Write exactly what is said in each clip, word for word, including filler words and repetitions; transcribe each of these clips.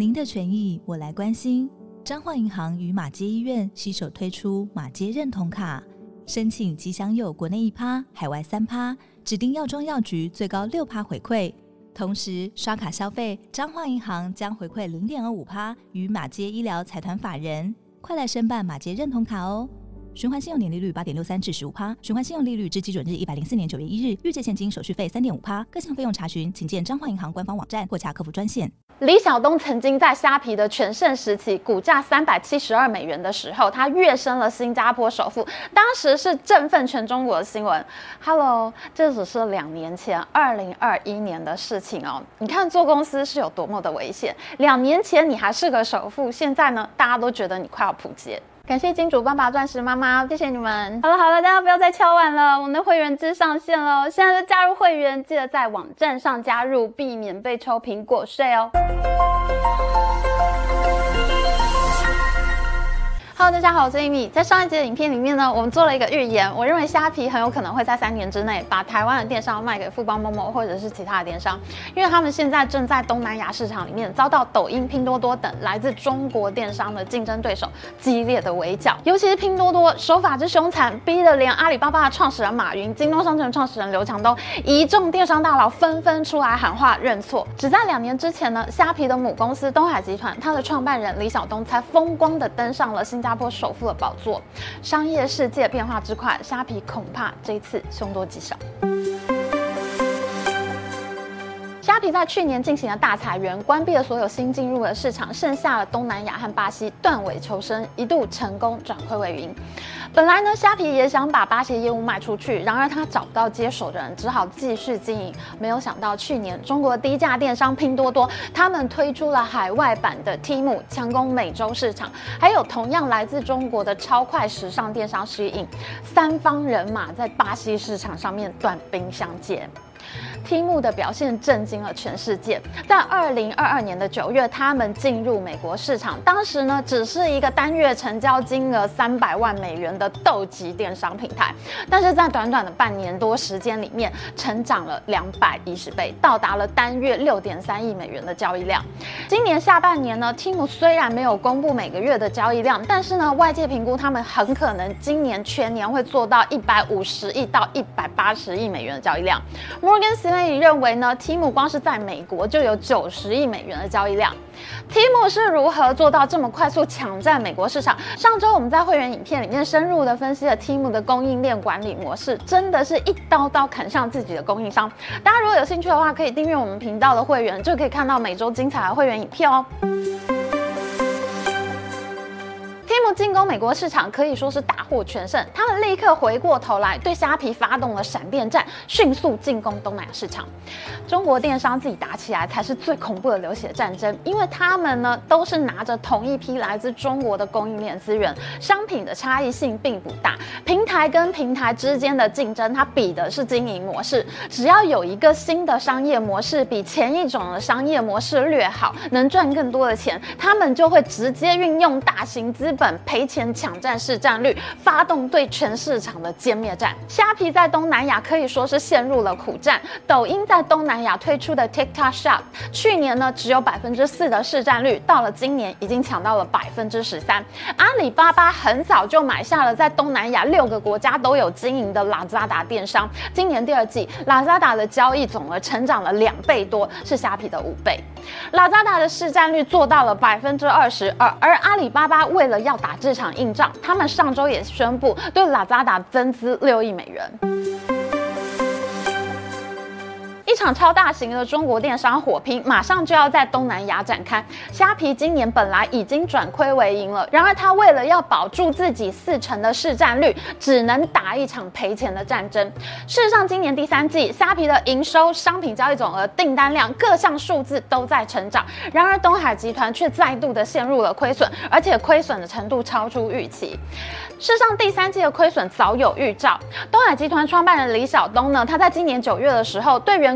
您的权益我来关心。彰化银行与马偕医院携手推出马偕认同卡，申请即享有国内一趴、海外三趴，指定药妆药局最高六趴回馈。同时刷卡消费，彰化银行将回馈零点二五趴与马偕医疗财团法人。快来申办马偕认同卡哦！循环信用年利率八点六三至十五趴，循环信用利率至基准日一百零四年九月一日，预借现金手续费三点五趴，各项费用查询请见彰化银行官方网站或洽客服专线。 李晓东曾经在虾皮的全盛时期，股价三百七十二美元的时候，他跃升了新加坡首富，当时是振奋全中国的新闻。Hello， 这只是两年前，二零二一年的事情哦。你看做公司是有多么的危险。两年前你还是个首富，现在呢，大家都觉得你快要扑街。感谢金主爸爸、钻石妈妈，谢谢你们。好了好了，大家不要再敲碗了，我们的会员制上线了，现在就加入会员，记得在网站上加入，避免被抽苹果税哦。Hello， 大家好，我是 Amy。在上一集的影片里面呢，我们做了一个预言，我认为虾皮很有可能会在三年之内把台湾的电商卖给富邦某某或者是其他的电商，因为他们现在正在东南亚市场里面遭到抖音、拼多多等来自中国电商的竞争对手激烈的围剿，尤其是拼多多手法之凶残，逼得连阿里巴巴的创始人马云、京东商城创始人刘强东一众电商大佬纷纷出来喊话认错。只在两年之前呢，虾皮的母公司东海集团，它的创办人李晓东才风光的登上了新加坡新加坡首富的宝座。商业世界变化之快，虾皮恐怕这一次凶多吉少。虾皮在去年进行了大裁员，关闭了所有新进入的市场，剩下了东南亚和巴西，断尾求生，一度成功转亏为盈。本来呢，虾皮也想把巴西业务卖出去，然而他找不到接手的人，只好继续经营。没有想到去年中国低价电商拼多多，他们推出了海外版的 Temu， 强攻美洲市场，还有同样来自中国的超快时尚电商 Shein， 三方人马在巴西市场上面短兵相接。Temu 的表现震惊了全世界。在二零二二年的九月，他们进入美国市场，当时呢只是一个单月成交金额三百万美元的斗级电商平台，但是在短短的半年多时间里面，成长了两百一十倍，到达了单月六点三亿美元的交易量。今年下半年呢 ，Temu 虽然没有公布每个月的交易量，但是呢，外界评估他们很可能今年全年会做到一百五十亿到一百八十亿美元的交易量。Morgan Stanley 认为呢 ，Temu 光是在美国就有九十亿美元的交易量。Temu 是如何做到这么快速抢占美国市场？上周我们在会员影片里面深入的分析了 Temu 的供应链管理模式，真的是一刀刀砍向自己的供应商。大家如果有兴趣的话，可以订阅我们频道的会员，就可以看到每周精彩的会员影片哦。Temu 进攻美国市场可以说是大获全胜，他们立刻回过头来对虾皮发动了闪电战，迅速进攻东南亚市场。中国电商自己打起来才是最恐怖的流血战争，因为他们呢都是拿着同一批来自中国的供应链资源，商品的差异性并不大，平台跟平台之间的竞争，它比的是经营模式。只要有一个新的商业模式比前一种的商业模式略好，能赚更多的钱，他们就会直接运用大型资本赔钱抢占市占率，发动对全市场的歼灭战。虾皮在东南亚可以说是陷入了苦战。抖音在东南亚推出的 TikTok Shop， 去年呢只有百分之四的市占率，到了今年已经抢到了百分之十三。阿里巴巴很早就买下了在东南亚六个国家都有经营的 Lazada 电商，今年第二季 Lazada 的交易总额成长了两倍多，是虾皮的五倍。Lazada 的市占率做到了百分之二十二，而阿里巴巴为了要打这场硬仗，他们上周也宣布对 Lazada 增资六亿美元。一场超大型的中国电商火拼马上就要在东南亚展开。虾皮今年本来已经转亏为盈了，然而他为了要保住自己四成的市占率，只能打一场赔钱的战争。事实上，今年第三季虾皮的营收、商品交易总额、订单量各项数字都在成长，然而东海集团却再度的陷入了亏损，而且亏损的程度超出预期。事实上，第三季的亏损早有预兆。东海集团创办人李晓东呢，他在今年九月的时候对员工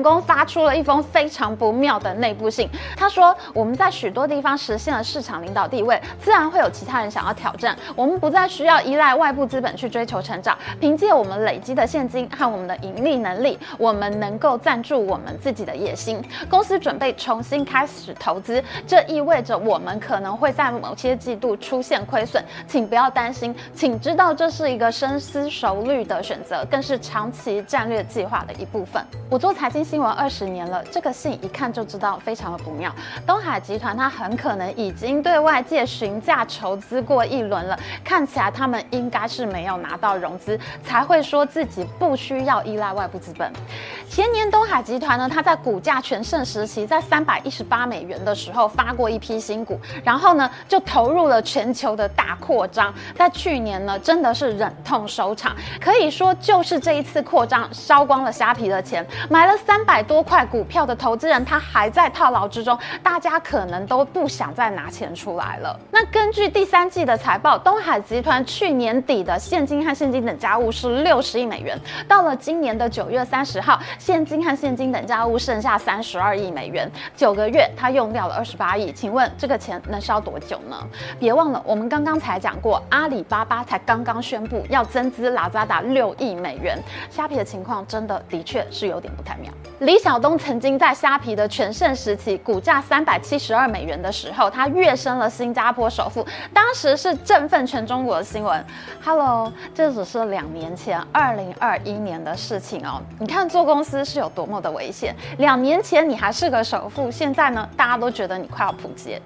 工发出了一封非常不妙的内部信。他说，我们在许多地方实现了市场领导地位，自然会有其他人想要挑战。我们不再需要依赖外部资本去追求成长，凭借我们累积的现金和我们的盈利能力，我们能够赞助我们自己的野心。公司准备重新开始投资，这意味着我们可能会在某些季度出现亏损，请不要担心，请知道这是一个深思熟虑的选择，更是长期战略计划的一部分。我做财经新闻二十年了，这个信一看就知道非常的不妙。东海集团它很可能已经对外界询价筹资过一轮了，看起来他们应该是没有拿到融资，才会说自己不需要依赖外部资本。前年东海集团呢，它在股价全盛时期，在三百一十八美元的时候发过一批新股，然后呢就投入了全球的大扩张，在去年呢真的是忍痛收场，可以说就是这一次扩张烧光了虾皮的钱，买了三百多块股票的投资人他还在套牢之中，大家可能都不想再拿钱出来了。那根据第三季的财报，东海集团去年底的现金和现金等价物是六十亿美元，到了今年的九月三十号，现金和现金等价物剩下三十二亿美元，九个月他用掉了二十八亿，请问这个钱能烧多久呢？别忘了，我们刚刚才讲过，阿里巴巴才刚刚宣布要增资拉扎达六亿美元，虾皮的情况真的的确是有点不太妙。李晓东曾经在虾皮的全盛时期，股价三百七十二美元的时候，他跃升了新加坡首富，当时是振奋全中国的新闻。Hello， 这只是两年前，二零二一年的事情哦。你看做公司是有多么的危险。两年前你还是个首富，现在呢，大家都觉得你快要扑街。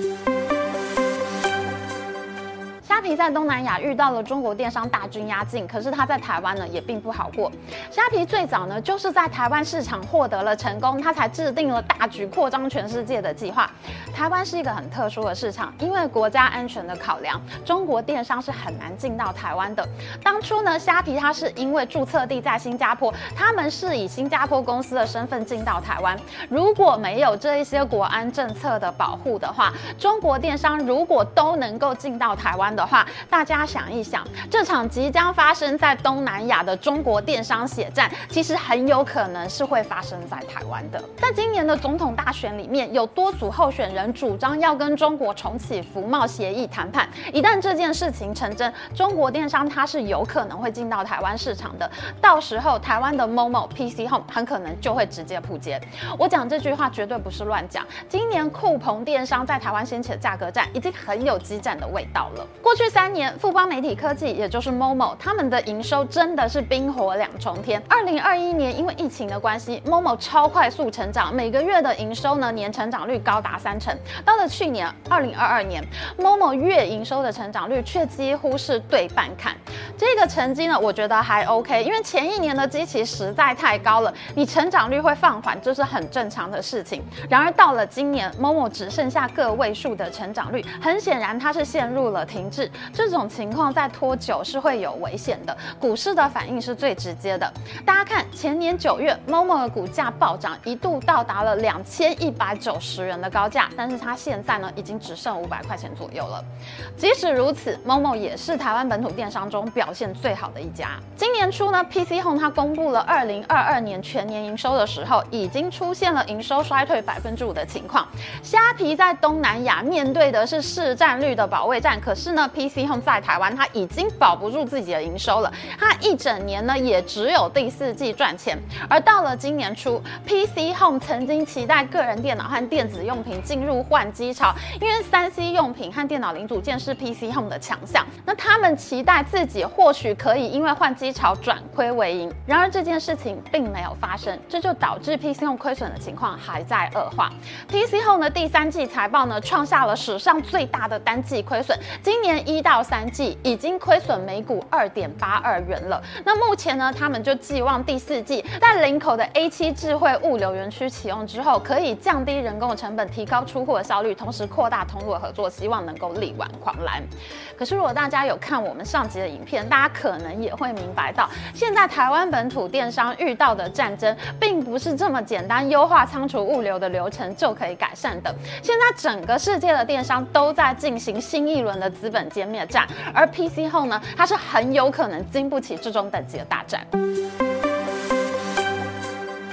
虾皮在东南亚遇到了中国电商大军压境，可是它在台湾呢也并不好过。虾皮最早呢就是在台湾市场获得了成功，它才制定了大举扩张全世界的计划。台湾是一个很特殊的市场，因为国家安全的考量，中国电商是很难进到台湾的。当初呢，虾皮它是因为注册地在新加坡，他们是以新加坡公司的身份进到台湾。如果没有这一些国安政策的保护的话，中国电商如果都能够进到台湾的话，大家想一想，这场即将发生在东南亚的中国电商血战，其实很有可能是会发生在台湾的。在今年的总统大选里面，有多组候选人主张要跟中国重启服贸协议谈判。一旦这件事情成真，中国电商它是有可能会进到台湾市场的，到时候台湾的 Momo、P C Home 很可能就会直接扑街。我讲这句话绝对不是乱讲，今年酷澎电商在台湾掀起的价格战，已经很有激战的味道了。过去三年，富邦媒体科技也就是 Momo， 他们的营收真的是冰火两重天。二零二一年因为疫情的关系 ，Momo 超快速成长，每个月的营收呢年成长率高达三成。到了去年二零二二年 ，Momo 月营收的成长率却几乎是对半砍。这个成绩呢，我觉得还 OK， 因为前一年的基期实在太高了，你成长率会放缓，这是很正常的事情。然而到了今年 ，Momo 只剩下个位数的成长率，很显然它是陷入了停滞。这种情况再拖久是会有危险的，股市的反应是最直接的。大家看，前年九月 ，Momo 的股价暴涨，一度到达了两千一百九十元的高价，但是它现在呢，已经只剩五百块钱左右了。即使如此 ，Momo 也是台湾本土电商中表现最好的一家。今年初呢 ，P C Home 它公布了二零二二年全年营收的时候，已经出现了营收衰退百分之五的情况。虾皮在东南亚面对的是市占率的保卫战，可是呢 ，P C Home 在台湾它已经保不住自己的营收了，它一整年呢也只有第四季赚钱。而到了今年初 ，P C Home 曾经期待个人电脑和电子用品进入换机潮，因为三 C 用品和电脑零组件是 P C Home 的强项。那他们期待自己或许可以因为换机潮转亏为盈，然而这件事情并没有发生，这就导致 P C Home 亏损的情况还在恶化。P C Home 的第三季财报呢，创下了史上最大的单季亏损，今年一到三季已经亏损每股二点八二元了。那目前呢，他们就寄望第四季在林口的 A 七 智慧物流园区启用之后，可以降低人工的成本，提高出货的效率，同时扩大通路的合作，希望能够力挽狂澜。可是如果大家有看我们上集的影片，大家可能也会明白到，现在台湾本土电商遇到的战争，并不是这么简单优化仓储物流的流程就可以改善的。现在整个世界的电商都在进行新一轮的资本歼灭战，而 P C Home 呢，它是很有可能经不起这种等级的大战。对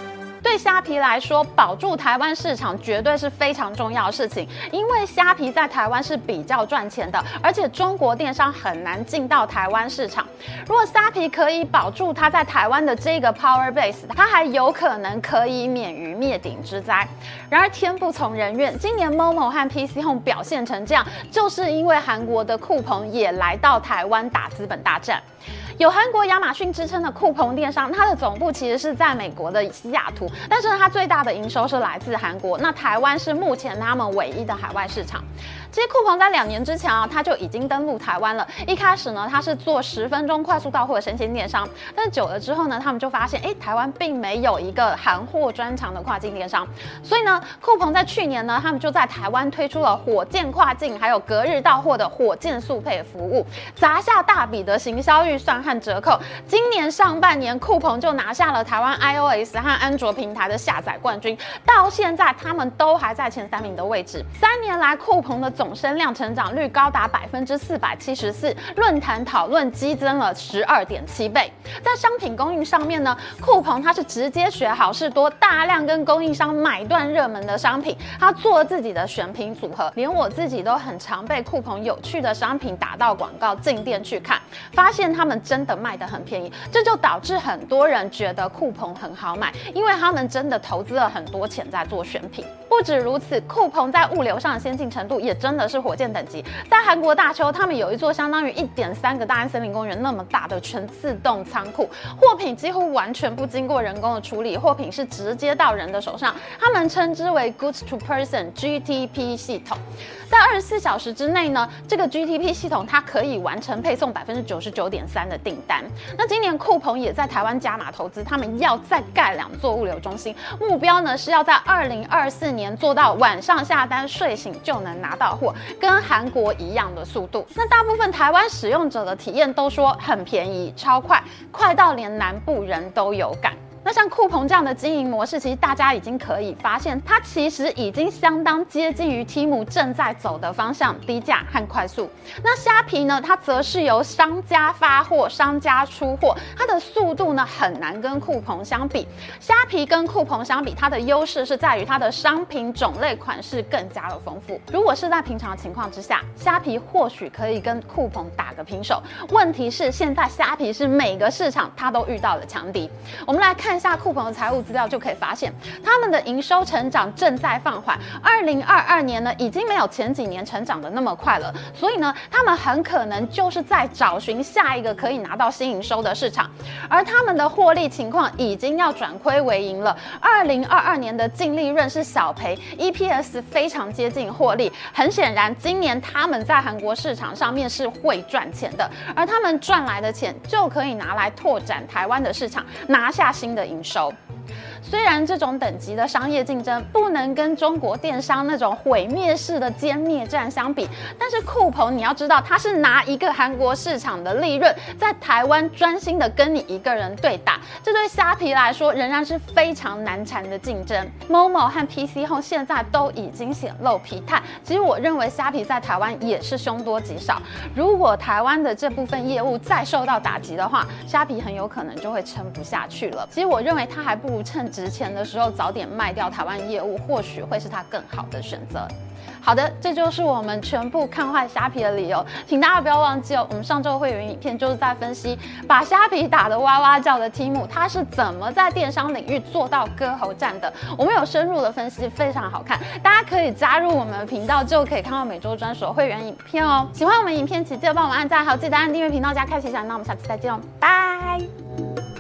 对虾皮来说，保住台湾市场绝对是非常重要的事情，因为虾皮在台湾是比较赚钱的，而且中国电商很难进到台湾市场。如果虾皮可以保住它在台湾的这个 power base， 它还有可能可以免于灭顶之灾。然而天不从人愿，今年 Momo 和 P C Home 表现成这样，就是因为韩国的酷澎也来到台湾打资本大战。有韩国亚马逊之称的酷澎电商，它的总部其实是在美国的西雅图，但是它最大的营收是来自韩国。那台湾是目前他们唯一的海外市场。其实酷澎在两年之前啊，它就已经登陆台湾了。一开始呢，它是做十分钟快速到货的生鲜电商，但是久了之后呢，他们就发现，哎，台湾并没有一个韩货专长的跨境电商，所以呢，酷澎在去年呢，他们就在台湾推出了火箭跨境，还有隔日到货的火箭速配服务，砸下大笔的行销预算和折扣。今年上半年，酷澎就拿下了台湾 iOS 和安卓平台的下载冠军，到现在他们都还在前三名的位置。三年来，酷澎的总声量成长率高达百分之四百七十四，论坛讨论激增了十二点七倍。在商品供应上面呢，酷澎它是直接学好事多，大量跟供应商买断热门的商品，它做自己的选品组合，连我自己都很常被酷澎有趣的商品打到广告进店去看，发现他们真的卖得很便宜，这就导致很多人觉得酷澎很好买，因为他们真的投资了很多钱在做选品。不止如此，酷澎在物流上的先进程度也真的是火箭等级。在韩国大邱，他们有一座相当于一点三个大安森林公园那么大的全自动仓库，货品几乎完全不经过人工的处理，货品是直接到人的手上，他们称之为 Goods to Person G T P 系统。在二十四小时之内呢，这个 G T P 系统它可以完成配送百分之九十九点三的订单。那今年酷澎也在台湾加码投资，他们要再盖两座物流中心，目标呢是要在二零二四年做到晚上下单，睡醒就能拿到货，跟韩国一样的速度。那大部分台湾使用者的体验都说很便宜、超快，快到连南部人都有感。那像酷澎这样的经营模式，其实大家已经可以发现，它其实已经相当接近于 Temu 正在走的方向，低价和快速。那虾皮呢，它则是由商家发货、商家出货，它的速度呢很难跟酷澎相比。虾皮跟酷澎相比，它的优势是在于它的商品种类、款式更加的丰富。如果是在平常情况之下，虾皮或许可以跟酷澎打个平手。问题是现在虾皮是每个市场它都遇到了强敌。我们来看。看一下酷澎的财务资料就可以发现，他们的营收成长正在放缓。二零二二年呢，已经没有前几年成长的那么快了，所以呢，他们很可能就是在找寻下一个可以拿到新营收的市场。而他们的获利情况已经要转亏为盈了。二零二二年的净利润是小赔 ，E P S 非常接近获利。很显然，今年他们在韩国市场上面是会赚钱的，而他们赚来的钱就可以拿来拓展台湾的市场，拿下新的营收。虽然这种等级的商业竞争不能跟中国电商那种毁灭式的歼灭战相比，但是酷澎你要知道，它是拿一个韩国市场的利润，在台湾专心的跟你一个人对打，这对虾皮来说仍然是非常难缠的竞争。Momo 和 P C Home 现在都已经显露疲态，其实我认为虾皮在台湾也是凶多吉少。如果台湾的这部分业务再受到打击的话，虾皮很有可能就会撑不下去了。其实我认为它还不如趁值钱的时候早点卖掉台湾业务，或许会是它更好的选择。好的，这就是我们全部看坏虾皮的理由，请大家不要忘记哦。我们上周会员影片就是在分析把虾皮打得哇哇叫的 Temu， 它是怎么在电商领域做到割喉战的。我们有深入的分析，非常好看，大家可以加入我们的频道，就可以看到每周专属会员影片哦。喜欢我们影片，请记得帮我们按赞，还有记得按订阅频道加开启小铃铛。那我们下次再见哦，拜。